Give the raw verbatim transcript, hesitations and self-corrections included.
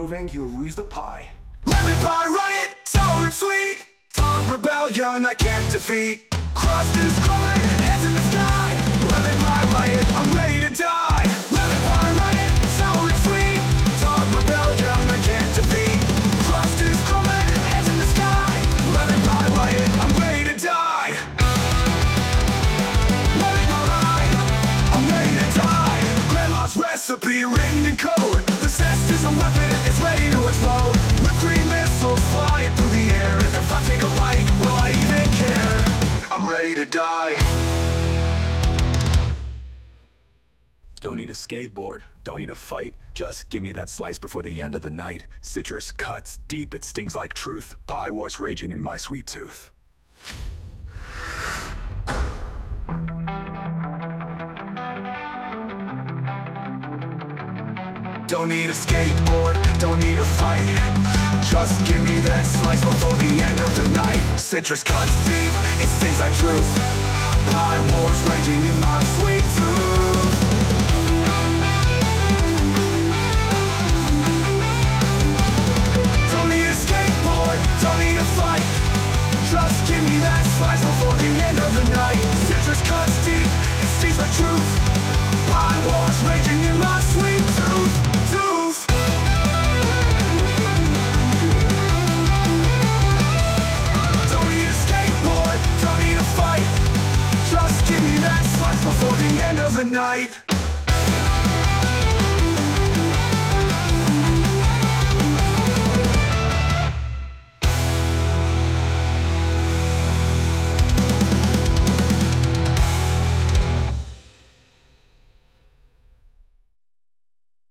moving, you lose the pie. Lemon pie, run it, sour and sweet. Talk rebellion, I can't defeat. Crust is crumbling, heads in the sky. Lemon pie, riot, I'm ready to die. Lemon pie, run it, sour and sweet. Talk rebellion, I can't defeat. Crust is crumbling, heads in the sky. Lemon pie, riot, I'm ready to die. Lemon pie, riot, I'm ready to die. Grandma's recipe written in code. The zest is a weapon, it's ready to explode. Whipped cream missiles flying through the air. And if I take a bite, will I even care? I'm ready to die. Don't need a skateboard, don't need a fight. Just give me that slice before the end of the night. Citrus cuts deep, it stings like truth. Pie wars raging in my sweet tooth. Don't need a skateboard, don't need a fight. Just give me that slice before the end of the night. Citrus cuts deep, it stings like truth. Pie wars raging in my sweet tooth. Don't need a skateboard, don't need a fight. Just give me that slice before the end of the night. Citrus cuts deep, it stings like truth. Pie wars raging in my sweet tooth. Tooth. Don't need a skateboard, don't need a fight. Just give me that slice before the end of the night.